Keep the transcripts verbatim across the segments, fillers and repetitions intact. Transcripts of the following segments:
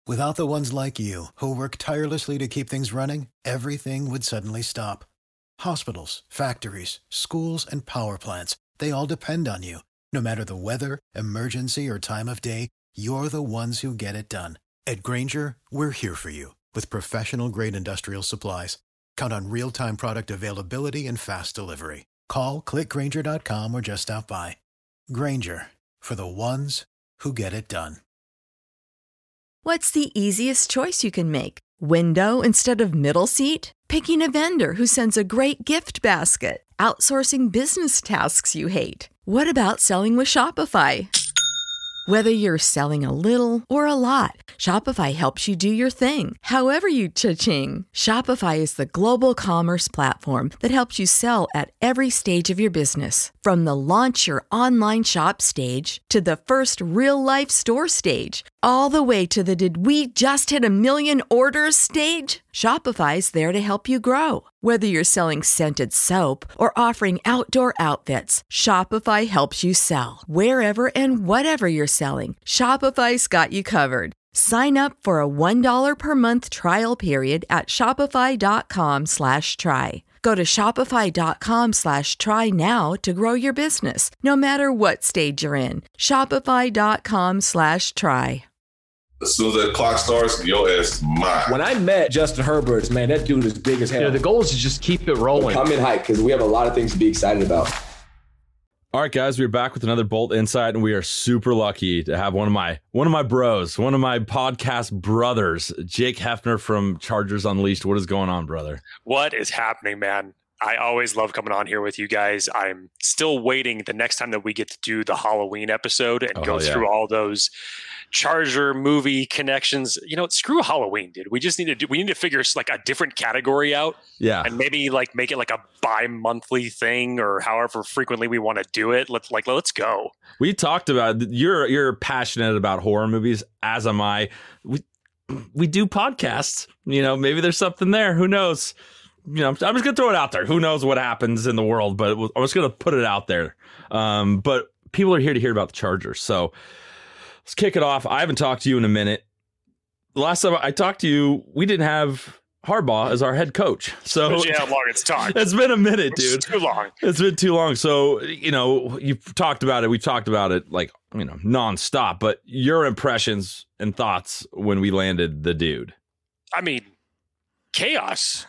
Without the ones like you, who work tirelessly to keep things running, everything would suddenly stop. Hospitals, factories, schools, and power plants, they all depend on you. No matter the weather, emergency, or time of day, you're the ones who get it done. At Grainger, we're here for you with professional-grade industrial supplies. Count on real-time product availability and fast delivery. Call, click Grainger dot com, or just stop by. Grainger, for the ones who get it done. What's the easiest choice you can make? Window instead of middle seat? Picking a vendor who sends a great gift basket? Outsourcing business tasks you hate? What about selling with Shopify? Whether you're selling a little or a lot, Shopify helps you do your thing, however you cha-ching. Shopify is the global commerce platform that helps you sell at every stage of your business. From the launch your online shop stage to the first real-life store stage, all the way to the did we just hit a million orders stage. Shopify's there to help you grow. Whether you're selling scented soap or offering outdoor outfits, Shopify helps you sell. Wherever and whatever you're selling, Shopify's got you covered. Sign up for a one dollar per month trial period at shopify.com slash try. Go to shopify.com slash try now to grow your business, no matter what stage you're in. Shopify.com slash try. As soon as that clock starts, your ass is mine. When I met Justin Herbert, man, that dude is big as hell. You know, the goal is to just keep it rolling. Come in hype because we have a lot of things to be excited about. All right, guys, we're back with another Bolt Insight, and we are super lucky to have one of my one of my bros, one of my podcast brothers, Jake Hefner from Chargers Unleashed. What is going on, brother? What is happening, man? I always love coming on here with you guys. I'm still waiting the next time that we get to do the Halloween episode and oh, go yeah. through all those Charger movie connections. You know, screw Halloween, dude. We just need to do, we need to figure like a different category out. Yeah. And maybe like make it like a bi-monthly thing or however frequently we want to do it. Let's like, let's go. We talked about, you're, you're passionate about horror movies, as am I. We, we do podcasts, you know, maybe there's something there. Who knows? You know, I'm just going to throw it out there. Who knows what happens in the world, but I'm just going to put it out there. Um, but people are here to hear about the Chargers. So let's kick it off. I haven't talked to you in a minute. The last time I talked to you, we didn't have Harbaugh as our head coach. So yeah, how long it's talked. It's been a minute, dude. It's too long. It's been too long. So, you know, you've talked about it. We've talked about it like, you know, nonstop. But your impressions and thoughts when we landed the dude. I mean, chaos.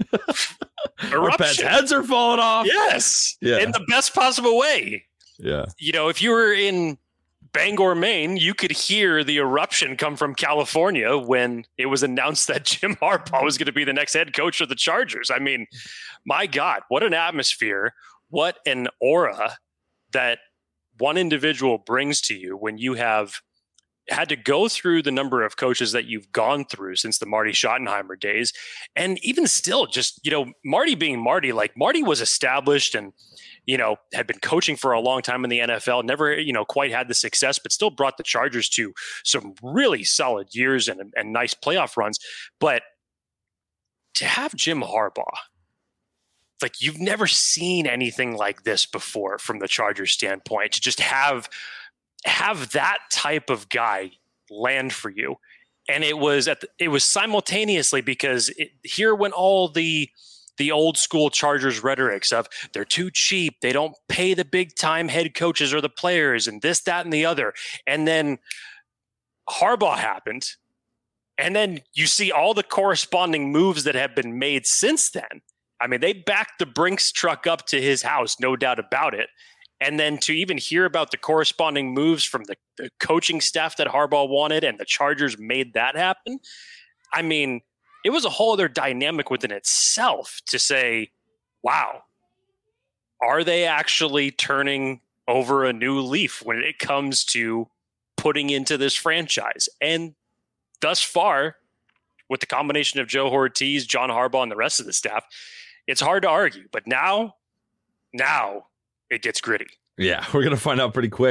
Our pets' heads are falling off. Yes. Yeah. In the best possible way. Yeah. You know, if you were in Bangor, Maine, you could hear the eruption come from California when it was announced that Jim Harbaugh was going to be the next head coach of the Chargers. I mean, my God, what an atmosphere, what an aura that one individual brings to you when you have had to go through the number of coaches that you've gone through since the Marty Schottenheimer days. And even still, just, you know, Marty being Marty, like Marty was established and, you know, had been coaching for a long time in the N F L, never, you know, quite had the success, but still brought the Chargers to some really solid years and, and nice playoff runs. But to have Jim Harbaugh, like you've never seen anything like this before from the Chargers standpoint, to just have have that type of guy land for you. And it was at the, it was simultaneously because it, here went all the the old school Chargers rhetorics of they're too cheap, they don't pay the big time head coaches or the players, and this, that, and the other. And then Harbaugh happened, and then you see all the corresponding moves that have been made since then. I mean, they backed the Brinks truck up to his house, no doubt about it. And then to even hear about the corresponding moves from the, the coaching staff that Harbaugh wanted and the Chargers made that happen. I mean, it was a whole other dynamic within itself to say, wow, are they actually turning over a new leaf when it comes to putting into this franchise? And thus far, with the combination of Joe Ortiz, John Harbaugh, and the rest of the staff, it's hard to argue. But now, now, it gets gritty. Yeah, we're going to find out pretty quick.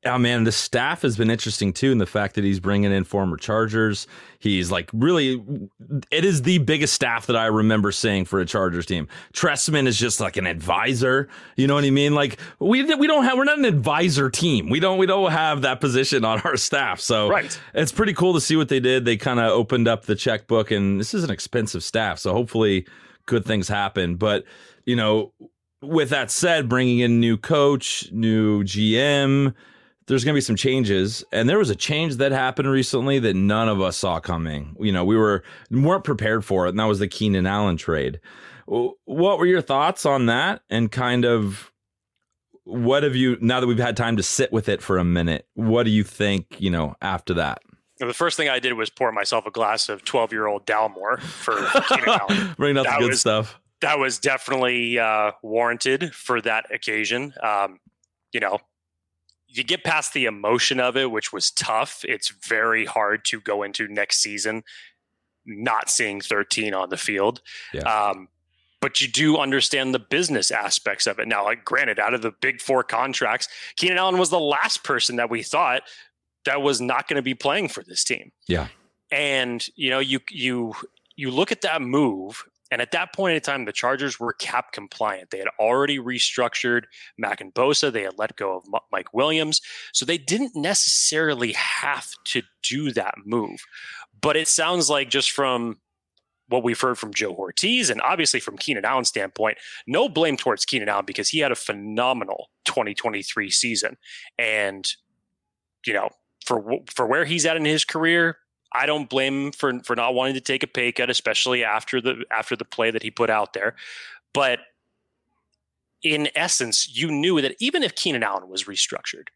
Oh man, the staff has been interesting too, in the fact that he's bringing in former Chargers. He's like really, it is the biggest staff that I remember seeing for a Chargers team. Trestman is just like an advisor. You know what I mean? Like we we don't have, we're not an advisor team. We don't we don't have that position on our staff. So right. It's pretty cool to see what they did. They kind of opened up the checkbook, and this is an expensive staff, so hopefully good things happen. But you know, with that said, bringing in new coach, new G M. There's going to be some changes, and there was a change that happened recently that none of us saw coming. You know, we were weren't prepared for it, and that was the Keenan Allen trade. What were your thoughts on that, and kind of what have you, now that we've had time to sit with it for a minute, what do you think, you know, after that? The first thing I did was pour myself a glass of twelve-year-old Dalmore for Keenan Allen. Bringing up that the good was, stuff. That was definitely uh, warranted for that occasion. Um, you know, you get past the emotion of it, which was tough. It's very hard to go into next season not seeing thirteen on the field. Yeah. Um, but you do understand the business aspects of it. Now, like, granted, out of the big four contracts, Keenan Allen was the last person that we thought that was not going to be playing for this team. Yeah. And, you know, you you you look at that move, and at that point in time, the Chargers were cap compliant. They had already restructured Mack and Bosa. They had let go of M- Mike Williams. So they didn't necessarily have to do that move. But it sounds like, just from what we've heard from Joe Ortiz and obviously from Keenan Allen's standpoint, no blame towards Keenan Allen, because he had a phenomenal twenty twenty-three season. And, you know, for for where he's at in his career, I don't blame him for for not wanting to take a pay cut, especially after the after the play that he put out there. But in essence, you knew that even if Keenan Allen was restructured,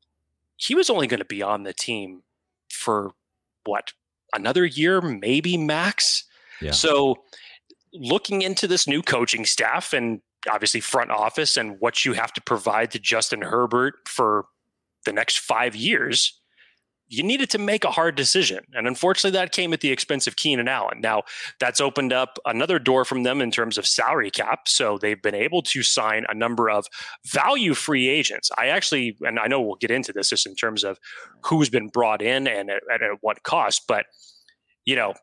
he was only going to be on the team for what, another year, maybe max. Yeah. So looking into this new coaching staff and obviously front office and what you have to provide to Justin Herbert for the next five years, you needed to make a hard decision. And unfortunately, that came at the expense of Keenan Allen. Now, that's opened up another door from them in terms of salary cap. So they've been able to sign a number of value free agents. I actually, and I know we'll get into this just in terms of who's been brought in and at, and at what cost, but, you know,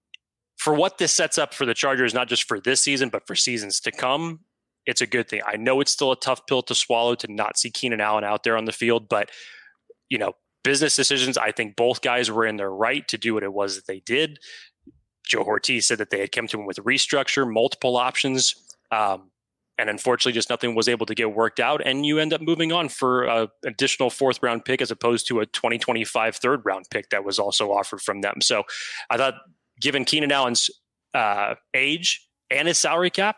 for what this sets up for the Chargers, not just for this season, but for seasons to come, it's a good thing. I know it's still a tough pill to swallow to not see Keenan Allen out there on the field, but, you know, business decisions, I think both guys were in their right to do what it was that they did. Joe Ortiz said that they had come to him with a restructure, multiple options, um, and unfortunately just nothing was able to get worked out, and you end up moving on for an additional fourth round pick as opposed to a twenty twenty-five third round pick that was also offered from them. So I thought, given Keenan Allen's uh, age and his salary cap,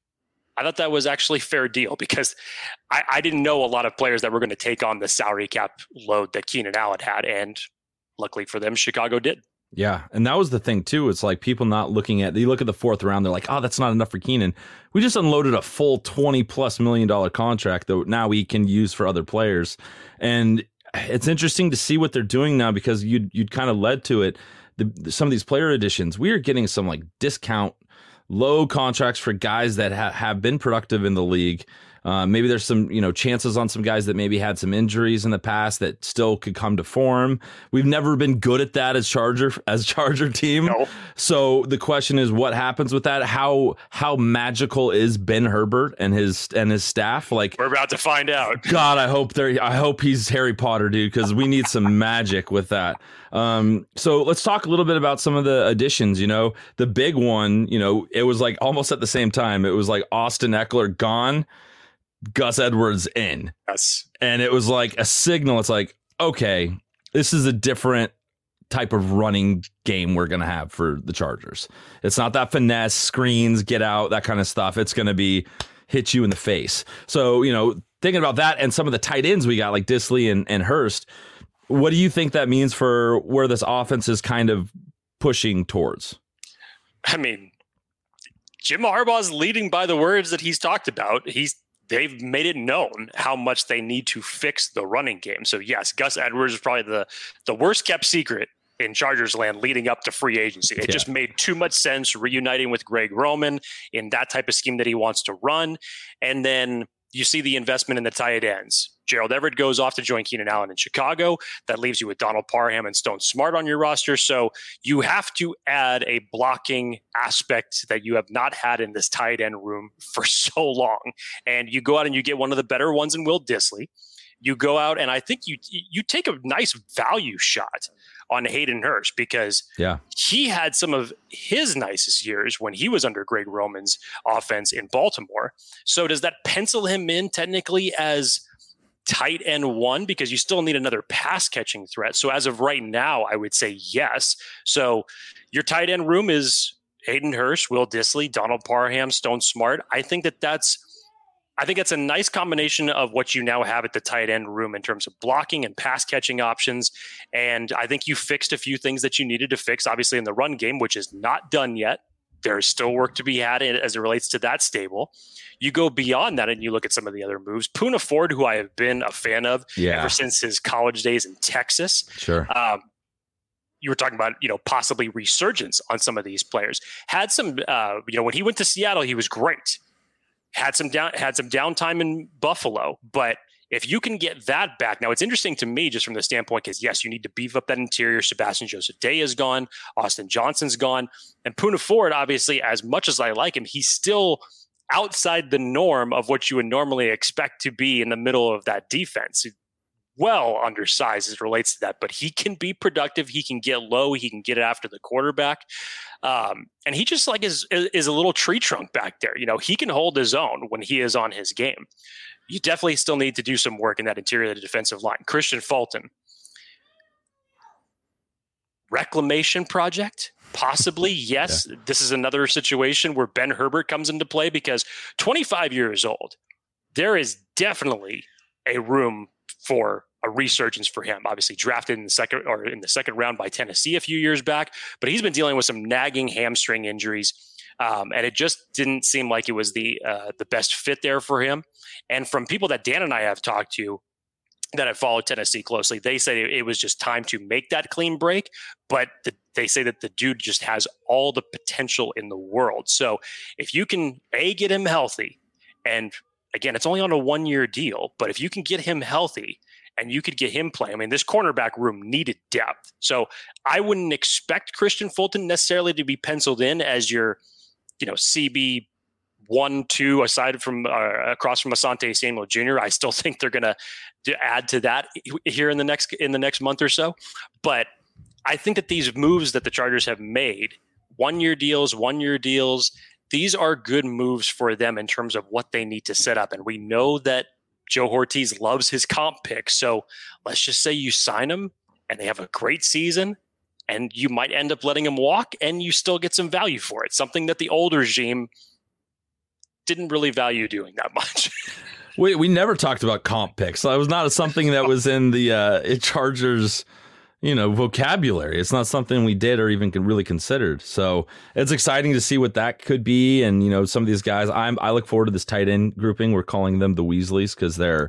I thought that was actually a fair deal, because I, I didn't know a lot of players that were going to take on the salary cap load that Keenan Allen had. And luckily for them, Chicago did. Yeah. And that was the thing too. It's like people not looking at, you look at the fourth round, they're like, oh, that's not enough for Keenan. We just unloaded a full twenty plus million dollar contract that now we can use for other players. And it's interesting to see what they're doing now, because you'd, you'd kind of led to it. The, some of these player additions, we are getting some like discount low contracts for guys that ha- have been productive in the league. Uh, maybe there's some, you know, chances on some guys that maybe had some injuries in the past that still could come to form. We've never been good at that as Charger as Charger team. No. So the question is, what happens with that? How how magical is Ben Herbert and his and his staff? Like, we're about to find out. God, I hope they're I hope he's Harry Potter, dude, because we need some magic with that. Um, so let's talk a little bit about some of the additions. You know, the big one, you know, it was like almost at the same time. It was like Austin Eckler gone, Gus Edwards in. Yes. And it was like a signal. It's like, okay, this is a different type of running game we're going to have for the Chargers. It's not that finesse, screens, get out, that kind of stuff. It's going to be hit you in the face. So, you know, thinking about that and some of the tight ends we got, like Disley and, and Hurst, what do you think that means for where this offense is kind of pushing towards? I mean, Jim Harbaugh's leading by the words that he's talked about. He's They've made it known how much they need to fix the running game. So yes, Gus Edwards is probably the, the worst kept secret in Chargers land leading up to free agency. It yeah. just made too much sense reuniting with Greg Roman in that type of scheme that he wants to run. And then you see the investment in the tight ends. Gerald Everett goes off to join Keenan Allen in Chicago. That leaves you with Donald Parham and Stone Smart on your roster. So you have to add a blocking aspect that you have not had in this tight end room for so long. And you go out and you get one of the better ones in Will Dissly. You go out and I think you you take a nice value shot on Hayden Hurst because yeah. he had some of his nicest years when he was under Greg Roman's offense in Baltimore. So does that pencil him in technically as tight end one, because you still need another pass catching threat? So as of right now, I would say yes. So your tight end room is Hayden Hurst, Will Dissly, Donald Parham, Stone Smart. I think that that's, I think that's a nice combination of what you now have at the tight end room in terms of blocking and pass catching options. And I think you fixed a few things that you needed to fix, obviously in the run game, which is not done yet. There's still work to be had as it relates to that stable. You go beyond that and you look at some of the other moves. Poona Ford, who I have been a fan of yeah. ever since his college days in Texas. Sure. Um, you were talking about, you know, possibly resurgence on some of these players. Had some, uh, you know, when he went to Seattle, he was great. Had some down, had some downtime in Buffalo, but if you can get that back, now it's interesting to me just from the standpoint because yes, you need to beef up that interior. Sebastian Joseph Day is gone, Austin Johnson's gone, and Poona Ford, obviously, as much as I like him, he's still outside the norm of what you would normally expect to be in the middle of that defense. Well undersized as it relates to that, but he can be productive. He can get low. He can get it after the quarterback. Um, and he just like is, is a little tree trunk back there. You know, he can hold his own when he is on his game. You definitely still need to do some work in that interior of the defensive line. Christian Fulton. Reclamation project? Possibly, yes. Yeah. This is another situation where Ben Herbert comes into play because twenty-five years old, there is definitely a room for a resurgence for him. Obviously drafted in the second or in the second round by Tennessee a few years back, but he's been dealing with some nagging hamstring injuries. Um, and it just didn't seem like it was the, uh, the best fit there for him. And from people that Dan and I have talked to that have followed Tennessee closely, they say it was just time to make that clean break. But the, they say that the dude just has all the potential in the world. So if you can A, get him healthy, and again, it's only on a one-year deal, but if you can get him healthy and you could get him playing, I mean, this cornerback room needed depth. So I wouldn't expect Christian Fulton necessarily to be penciled in as your, you know, C B one, two, aside from uh, across from Asante Samuel Junior I still think they're going to add to that here in the next in the next month or so. But I think that these moves that the Chargers have made, one-year deals, one-year deals, these are good moves for them in terms of what they need to set up. And we know that Joe Ortiz loves his comp picks. So let's just say you sign him and they have a great season and you might end up letting him walk and you still get some value for it. Something that the old regime didn't really value doing that much. we we never talked about comp picks. That was not something that was in the uh, Chargers, you know, vocabulary. It's not something we did or even really considered. So it's exciting to see what that could be. And, you know, some of these guys, I'm, I look forward to this tight end grouping. We're calling them the Weasleys because they're,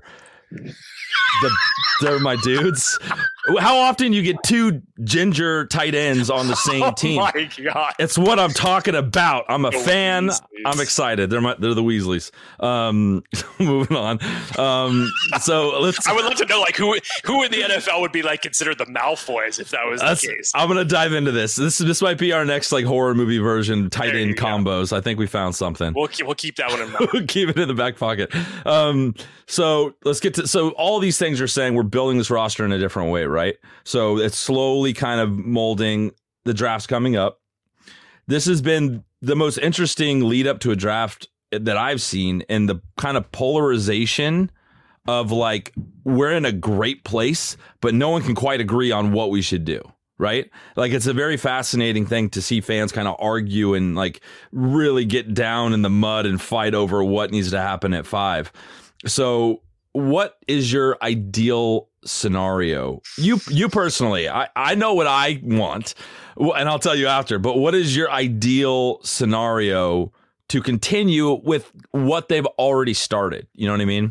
the, they're my dudes. How often you get two ginger tight ends on the same team? Oh my God. It's what I'm talking about. I'm a the fan. Weasleys. I'm excited. They're my, they're the Weasleys. Um, moving on. Um, so let's. I would love to know, like, who who in the N F L would be like considered the Malfoys if that was the case. I'm gonna dive into this. This this might be our next like horror movie version tight end combos. Go. I think we found something. We'll we'll keep that one in mind. We'll keep it in the back pocket. Um, so let's get to. So all these things are saying we're building this roster in a different way, right? So it's slowly kind of molding. The draft's coming up. This has been the most interesting lead up to a draft that I've seen, and the kind of polarization of like, we're in a great place, but no one can quite agree on what we should do. Right. Like, it's a very fascinating thing to see fans kind of argue and like really get down in the mud and fight over what needs to happen at five. So what is your ideal scenario? You you personally, I, I know what I want, and I'll tell you after, but what is your ideal scenario to continue with what they've already started? You know what I mean?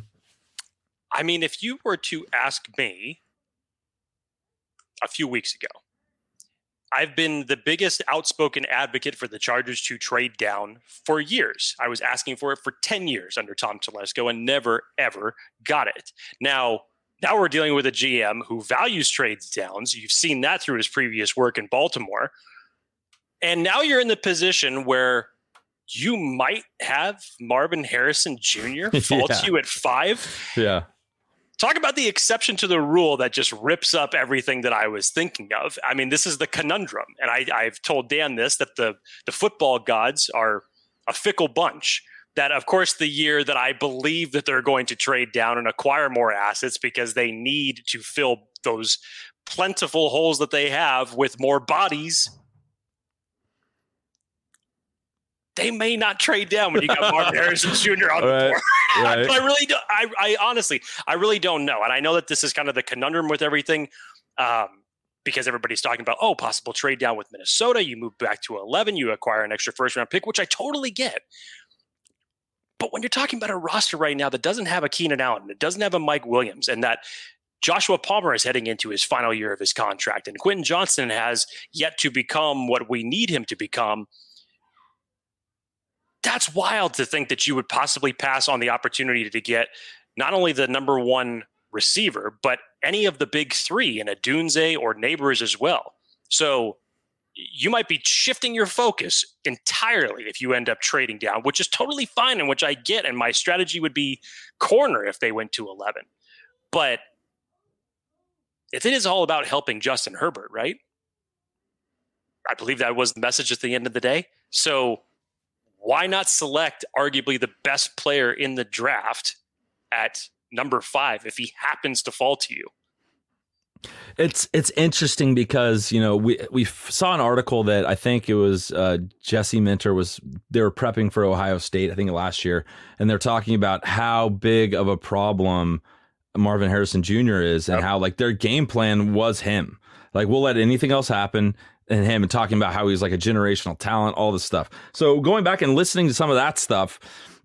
I mean, if you were to ask me a few weeks ago, I've been the biggest outspoken advocate for the Chargers to trade down for years. I was asking for it for ten years under Tom Telesco and never, ever got it. Now, now we're dealing with a G M who values trades downs. You've seen that through his previous work in Baltimore. And now you're in the position where you might have Marvin Harrison Junior fall yeah. to you at five. Yeah. Talk about the exception to the rule that just rips up everything that I was thinking of. I mean, this is the conundrum. And I, I've told Dan this, that the, the football gods are a fickle bunch. That, of course, the year that I believe that they're going to trade down and acquire more assets because they need to fill those plentiful holes that they have with more bodies, they may not trade down when you got Marvin Harrison Junior on the right, board. Right. But I really don't. I, I honestly, I really don't know. And I know that this is kind of the conundrum with everything, um, because everybody's talking about, oh, possible trade down with Minnesota. You move back to eleven, you acquire an extra first round pick, which I totally get. But when you're talking about a roster right now that doesn't have a Keenan Allen, it doesn't have a Mike Williams, and that Joshua Palmer is heading into his final year of his contract, and Quentin Johnston has yet to become what we need him to become, that's wild to think that you would possibly pass on the opportunity to get not only the number one receiver, but any of the big three in Odunze or Neighbors as well. So you might be shifting your focus entirely if you end up trading down, which is totally fine and which I get. And my strategy would be corner if they went to eleven. But if it is all about helping Justin Herbert, right? I believe that was the message at the end of the day. So why not select arguably the best player in the draft at number five if he happens to fall to you? It's it's interesting because, you know, we we saw an article that I think it was uh, Jesse Minter was they were prepping for Ohio State, I think last year, and they're talking about how big of a problem Marvin Harrison Junior is and yep. how like their game plan was him. Like, we'll let anything else happen and him, and talking about how he's like a generational talent, all this stuff. So going back and listening to some of that stuff,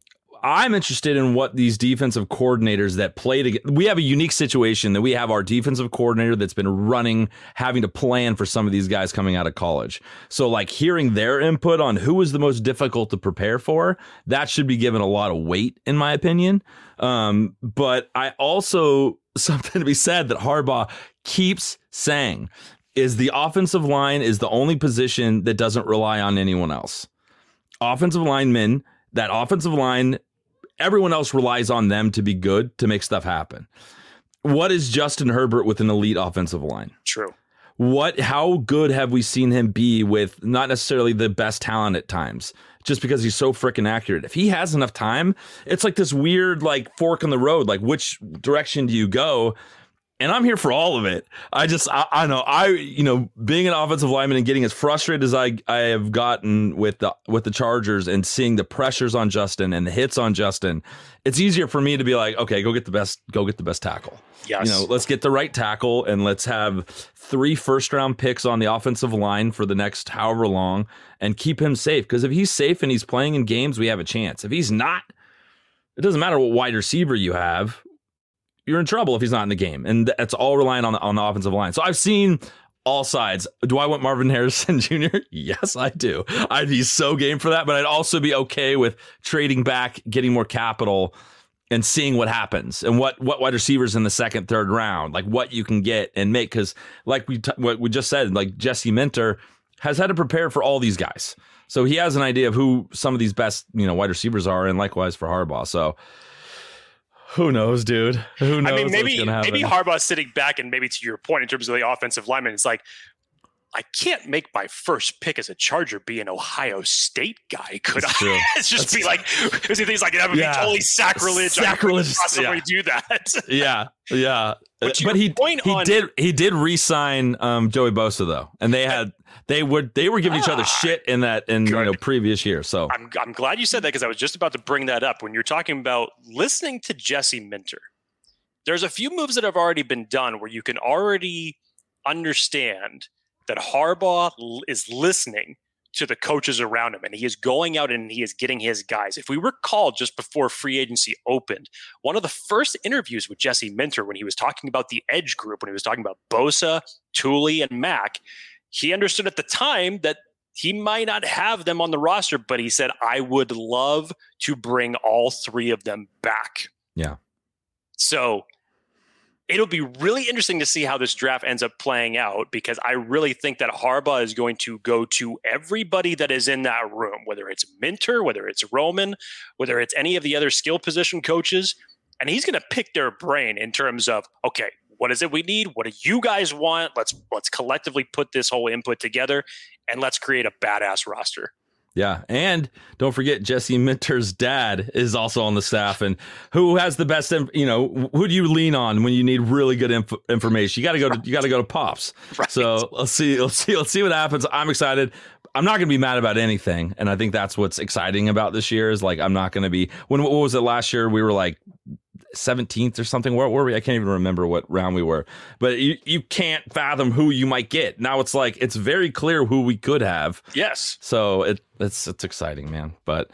I'm interested in what these defensive coordinators that play together. We have a unique situation that we have our defensive coordinator that's been running, having to plan for some of these guys coming out of college. So like hearing their input on who is the most difficult to prepare for, that should be given a lot of weight, in my opinion. Um, but I also, something to be said that Harbaugh keeps saying is the offensive line is the only position that doesn't rely on anyone else. Offensive linemen, that offensive line, everyone else relies on them to be good, to make stuff happen. What is Justin Herbert with an elite offensive line? True. What, how good have we seen him be with not necessarily the best talent at times, just because he's so freaking accurate? If he has enough time, it's like this weird like fork in the road. Like, which direction do you go? And I'm here for all of it. I just, I, I know, I, you know, being an offensive lineman and getting as frustrated as I, I have gotten with the, with the Chargers and seeing the pressures on Justin and the hits on Justin, it's easier for me to be like, okay, go get the best, go get the best tackle. Yes. You know, let's get the right tackle and let's have three first round picks on the offensive line for the next however long and keep him safe. Because if he's safe and he's playing in games, we have a chance. If he's not, it doesn't matter what wide receiver you have. You're in trouble if he's not in the game. And that's all relying on the, on the offensive line. So I've seen all sides. Do I want Marvin Harrison Junior? Yes, I do. I'd be so game for that, but I'd also be okay with trading back, getting more capital, and seeing what happens and what, what wide receivers in the second, third round, like what you can get and make. Because like we t- what we just said, like Jesse Minter has had to prepare for all these guys. So he has an idea of who some of these best, you know, wide receivers are, and likewise for Harbaugh. So who knows, dude? Who knows? I mean, maybe maybe Harbaugh's sitting back, and maybe to your point in terms of the offensive lineman, it's like, I can't make my first pick as a Charger be an Ohio State guy, could That's I? True. It's just That's be like, because he thinks like that would yeah. be totally sacrilege. Sacrilege. I couldn't possibly yeah. do that. yeah, yeah. But, but he he on, did he did re-sign um, Joey Bosa though, and they had they would they were giving ah, each other shit in that in good. you know previous year. So I'm I'm glad you said that, because I was just about to bring that up when you're talking about listening to Jesse Minter. There's a few moves that have already been done where you can already understand that Harbaugh is listening to the coaches around him, and he is going out and he is getting his guys. If we recall, just before free agency opened, one of the first interviews with Jesse Minter, when he was talking about the edge group, when he was talking about Bosa, Tooley, and Mack, he understood at the time that he might not have them on the roster, but he said, I would love to bring all three of them back. Yeah. So it'll be really interesting to see how this draft ends up playing out, because I really think that Harbaugh is going to go to everybody that is in that room, whether it's Minter, whether it's Roman, whether it's any of the other skill position coaches, and he's going to pick their brain in terms of, okay, what is it we need? What do you guys want? Let's let's collectively put this whole input together, and let's create a badass roster. Yeah, and don't forget Jesse Minter's dad is also on the staff, and who has the best, you know, who do you lean on when you need really good inf- information? You got to go to you got to go to Pops. Right. So let's see, let's see, let's see what happens. I'm excited. I'm not going to be mad about anything, and I think that's what's exciting about this year is like I'm not going to be. When what was it last year? We were like seventeenth or something. Where were we? I can't even remember what round we were. But you, you can't fathom who you might get. Now it's like it's very clear who we could have. Yes. So it it's it's exciting, man. But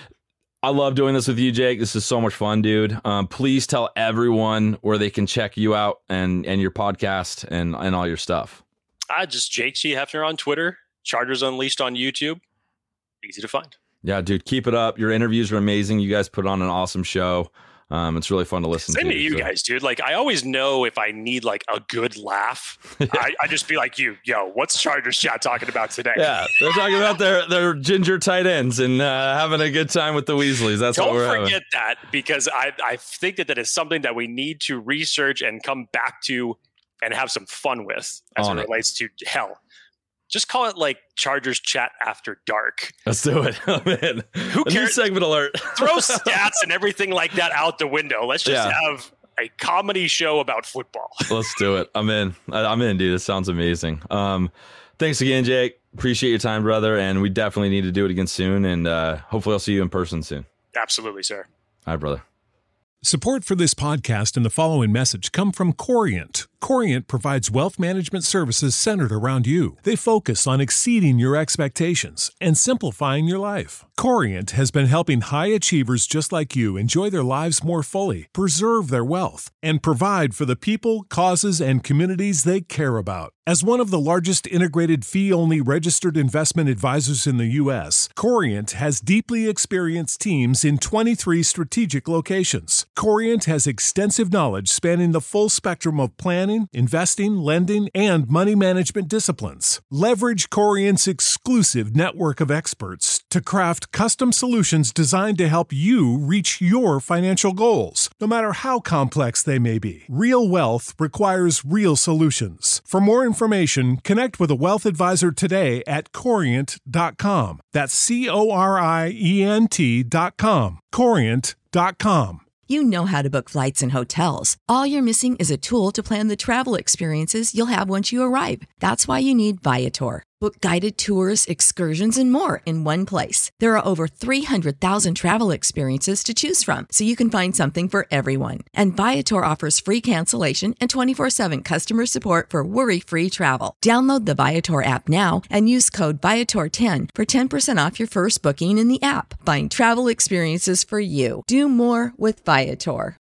I love doing this with you, Jake. This is so much fun, dude. Um, please tell everyone where they can check you out and and your podcast and and all your stuff. I just Jake G. Hefner on Twitter. Chargers Unleashed on YouTube. Easy to find. Yeah, dude, keep it up. Your interviews are amazing. You guys put on an awesome show. Um, it's really fun to listen Same to. Same to you so. guys, dude. Like, I always know if I need like a good laugh. yeah. I, I just be like, you, yo, what's Chargers chat talking about today? Yeah, they're talking about their their ginger tight ends and uh, having a good time with the Weasleys. That's Don't what we're forget having. that, because I I think that that is something that we need to research and come back to and have some fun with as On it it. relates to hell. Just call it like Chargers Chat After Dark. Let's do it. Oh, man. Who a cares? New segment alert. Throw stats and everything like that out the window. Let's just Yeah. have a comedy show about football. Let's do it. I'm in. I- I'm in, dude. This sounds amazing. Um, thanks again, Jake. Appreciate your time, brother. And we definitely need to do it again soon. And uh, hopefully I'll see you in person soon. Absolutely, sir. All right, brother. Support for this podcast and the following message come from Corient. Corient provides wealth management services centered around you. They focus on exceeding your expectations and simplifying your life. Corient has been helping high achievers just like you enjoy their lives more fully, preserve their wealth, and provide for the people, causes, and communities they care about. As one of the largest integrated fee-only registered investment advisors in the U S, Corient has deeply experienced teams in twenty-three strategic locations. Corient has extensive knowledge spanning the full spectrum of planning, investing, lending, and money management disciplines. Leverage Corient's exclusive network of experts to craft custom solutions designed to help you reach your financial goals, no matter how complex they may be. Real wealth requires real solutions. For more information, connect with a wealth advisor today at corient dot com. That's C O R I E N T dot com. corient dot com. You know how to book flights and hotels. All you're missing is a tool to plan the travel experiences you'll have once you arrive. That's why you need Viator. Book guided tours, excursions, and more in one place. There are over three hundred thousand travel experiences to choose from, so you can find something for everyone. And Viator offers free cancellation and twenty-four seven customer support for worry-free travel. Download the Viator app now and use code Viator ten for ten percent off your first booking in the app. Find travel experiences for you. Do more with Viator.